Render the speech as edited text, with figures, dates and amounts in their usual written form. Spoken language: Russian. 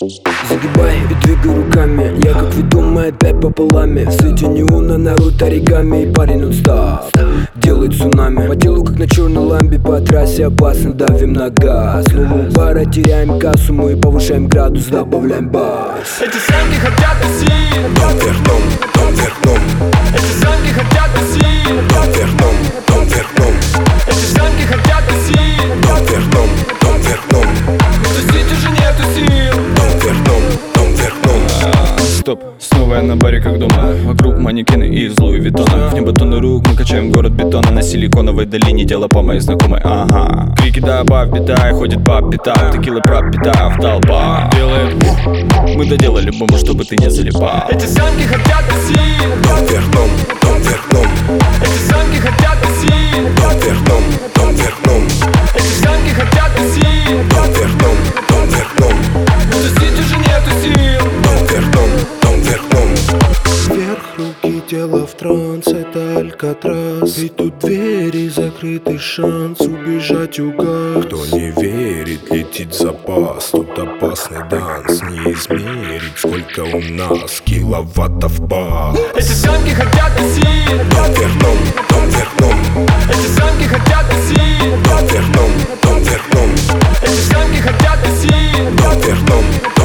Загибай и двигай руками, я как ведомый опять пополами. В свете неона народ оригами, и парень нон-стоп делает цунами. По телу как на черной ламбе, по трассе опасно, давим на газ. Снова у бара теряем кассу, мы повышаем градус, добавляем бас. Эти самки хотят России, дом вверх дом, дом вверх дом. эти самки хотят России, дом вверх дом, дом вверх дом. эти самки хотят России, дом вверх дом, дом вверх дом. тусить уже нету сил. Дом вверх дом, дом вверх дом. Стоп, снова я на баре как дома. Вокруг манекены из Луи Виттона. В небо тонны рук, мы качаем город бетона. На силиконовой долине дело по моей знакомой, ага. Крики добавь, бита, и ходит по пятам. Текила пропитав, толпа делает мы доделали бомбу, чтобы ты не залипал. Эти самки хотят России, дом вверх дом, дом вверх дом. эти самки хотят России, дом вверх дом, дом вверх дом. эти самки хотят России, дом вверх дом, дом вверх дом. тусить уже нету сил. Дом вверх дом, дом вверх дом. Вверх руки, тело в транс, это Алькатрас. И тут двери, закрытый шанс убежать угас. Кто не верит, летит запас. Тут опасный данс, не измерить, сколько у нас киловаттов бар. Эти самки хотят России, дом вверх дом, дом вверх дом. эти самки хотят России, дом вверх дом, дом вверх дом. эти самки хотят России, дом вверх дом,